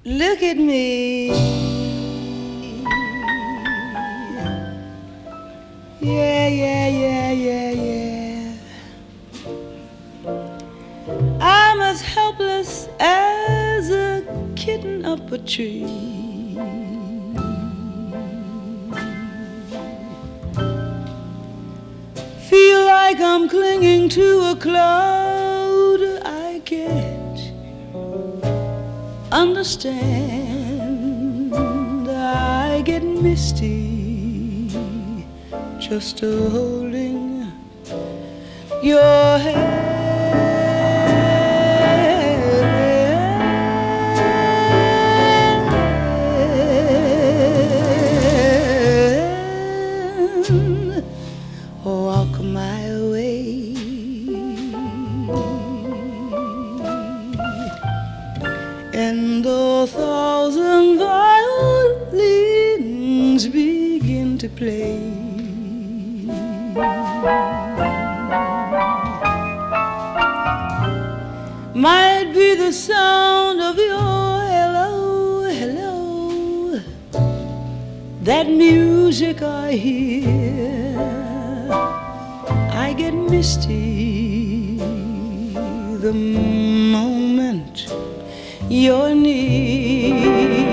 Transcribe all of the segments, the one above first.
Look at me. Yeah, yeah, yeah, yeah, yeah. I'm as helpless as a kitten up a tree. Feel like I'm clinging to a cloud I can't understand. I get misty just holding your hand. Walk my way and the thousand violins begin to play. Might be the sound of your hello, hello, that music I hear. I get misty the moment you're near.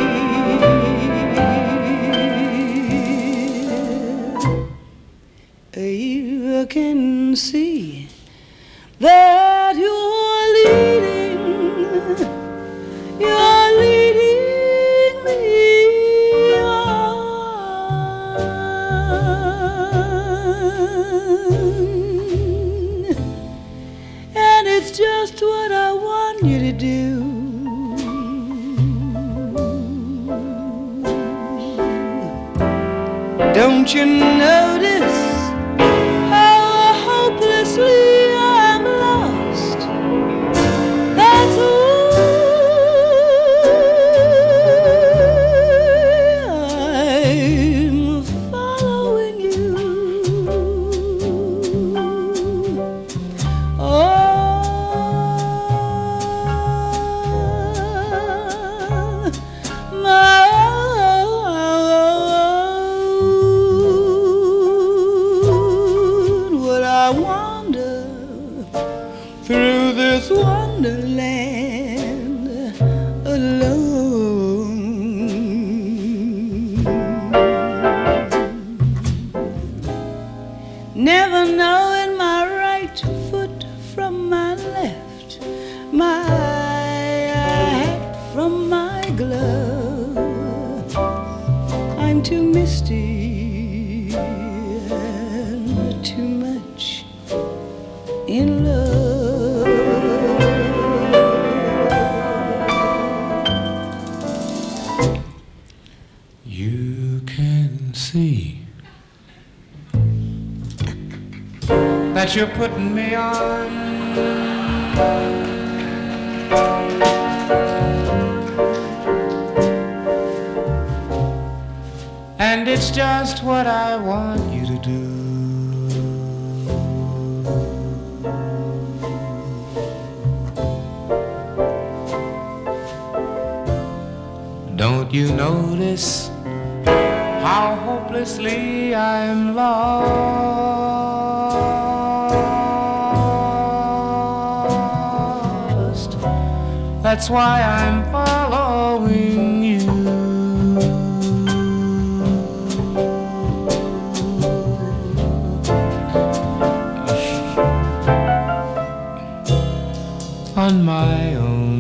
You can see that you're leading me on, and it's just what I want you to do. Don't you notice how hopelessly I'm lost? That's why I'm following you. Through this wonderland alone. Never knowing my right foot from my left, my hat from my glove. I'm too misty and too much in love. You can see that you're putting me on, and it's just what I want you to do. Don't you notice how hopelessly I'm lost? That's why I'm following you. On my own.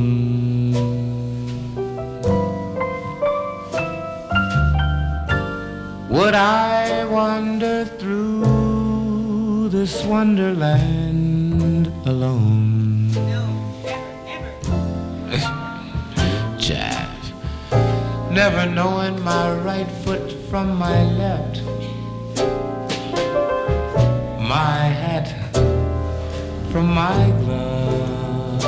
Would I wander through this wonderland alone? No, never. Jive. Never knowing my right foot from my left, my hat from my glove.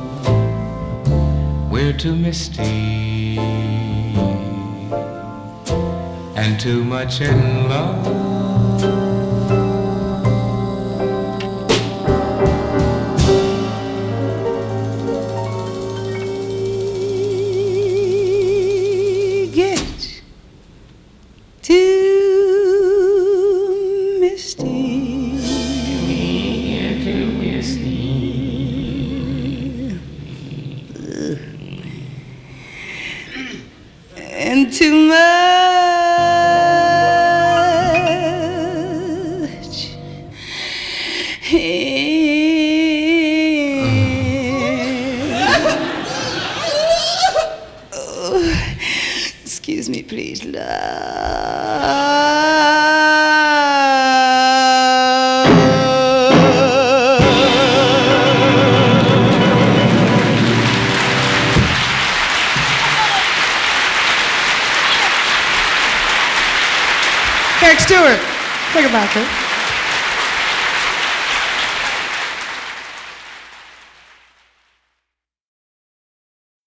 We're too misty and too much in love. and too much. Oh, excuse me, please, love. Eric Stewart, take it back, huh?